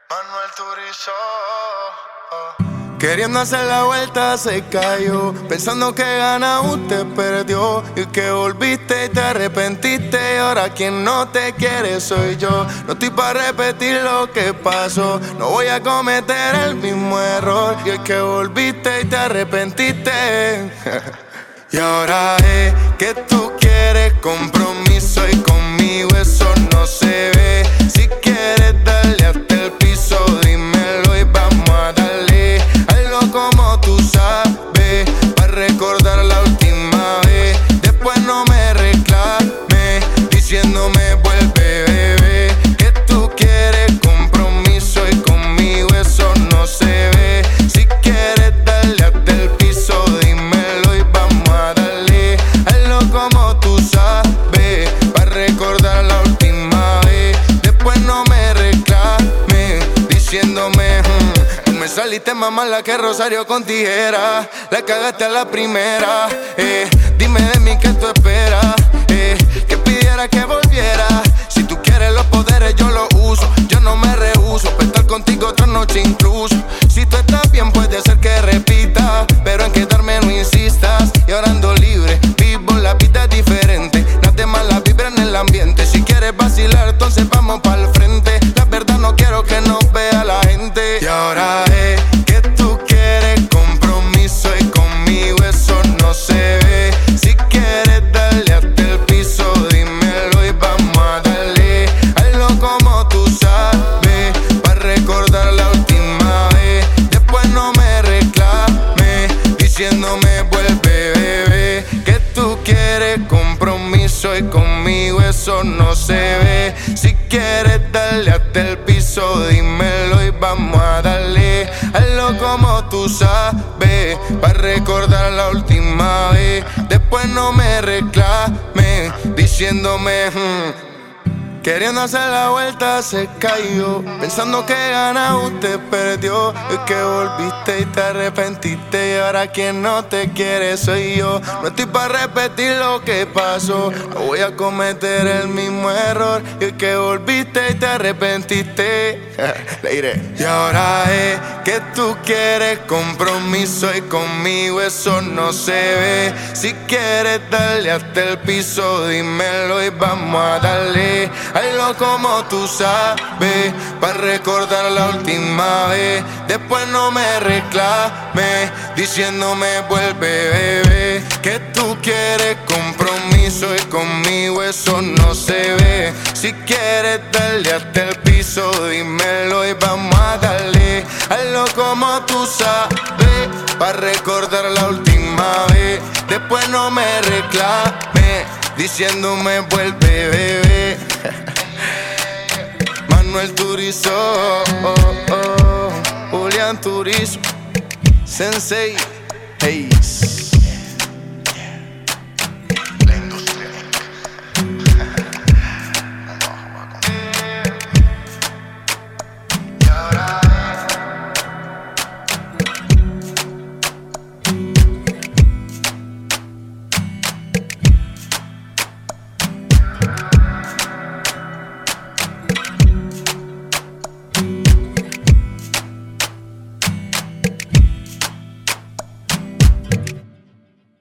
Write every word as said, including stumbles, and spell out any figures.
Manuel Turizo. Queriendo hacer la vuelta se cayó, pensando que gana usted perdió, y que volviste y te arrepentiste, y ahora quien no te quiere soy yo. No estoy para repetir lo que pasó, no voy a cometer el mismo error, y es que volviste y te arrepentiste. Y ahora es que tú quieres compromiso y conmigo eso no se ve. Si quieres darle hasta el piso, dímelo y vamos a darle. Hazlo como tú sabes, para recordar la última vez. Después no me reclames, diciéndome vuelve bebé. Que tú quieres compromiso y conmigo eso no se ve. Si quieres darle hasta el piso, dímelo y vamos a darle. Hazlo como tú sabes, para recordar la última vez. Después no me reclames, diciéndome hmm, tú me saliste más mala que Rosario con tijera. La cagaste a la primera, eh. Dime de mí qué tú esperas, eh. Que pidiera que volviera. Si tú quieres los poderes yo los uso. Yo no me rehuso, para estar contigo otra noche incluso. Si tú estás bien puede ser que repita, pero en quedarme no insistas. Y ahora ando libre, vivo la vida diferente. Nada más la vibra en el ambiente. Si quieres vacilar entonces vamos pa'l frente. La verdad no quiero que nos vea la gente. Y ahora es que tú quieres compromiso y conmigo eso no se ve. Si quieres darle hasta el piso, dímelo y vamos a darle. Hazlo como tú sabes, para recordar la última vez. Después no me reclames, diciéndome vuelve bebé. Que tú quieres compromiso y conmigo eso no se ve. Si quieres darle hasta el piso, dímelo y vamos a darle. Hazlo como tú sabes, para recordar la última vez. Después no me reclames, diciéndome hmm. Queriendo hacer la vuelta se cayó, pensando que gana usted perdió, y que volviste y te arrepentiste, y ahora quien no te quiere soy yo. No estoy para repetir lo que pasó, no voy a cometer el mismo error, y es que volviste y te arrepentiste. Le diré. Y ahora es que tú quieres compromiso y conmigo eso no se ve. Si quieres darle hasta el piso, dímelo y vamos a darle. Hazlo como tú sabes, para recordar la última vez. Después no me reclames, diciéndome vuelve bebé. Que tú quieres compromiso y conmigo eso no se ve. Si quieres darle hasta el piso, dímelo y vamos a darle. Hazlo como tú sabes, para recordar la última vez. Después no me reclames, diciéndome vuelve bebé. Manuel Turizo, oh, oh, Julián Turizo, Sensei, hey.